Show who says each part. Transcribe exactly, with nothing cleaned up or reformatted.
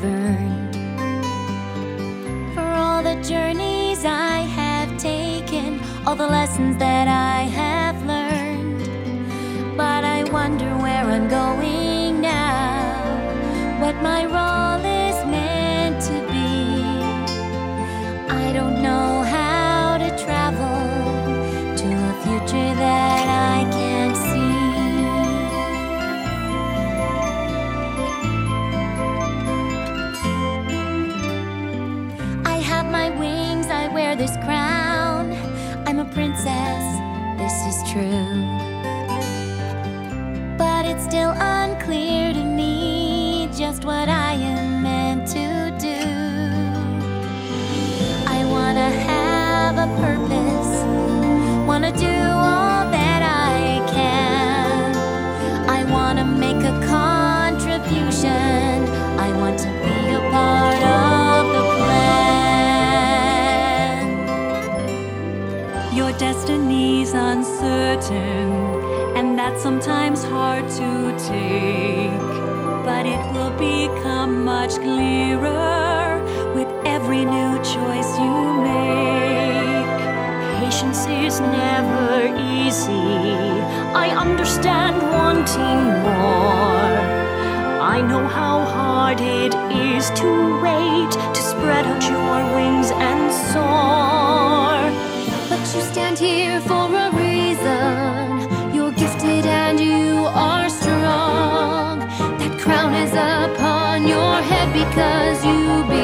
Speaker 1: I've earned, for all the journeys I have taken, all the lessons that I have learned. But I wonder where I'm going now, what my role is meant to be. I don't know how to travel to a future that I can't see. I have my wings, I wear this crown. I'm a princess, this is true. But it's still unclear to me just what I am meant to do. I wanna have a purpose, wanna do all that I can. I wanna make a contribution, I want to be a part of the plan.
Speaker 2: Your destiny's uncertain, and that's sometimes hard to take, but it will become much clearer with every new choice you make. Patience is never easy, I understand wanting more. I know how hard it is to wait, to spread out your wings and soar.
Speaker 1: But you stand here for a reason, you're gifted and you are strong. That crown is upon your head because you belong.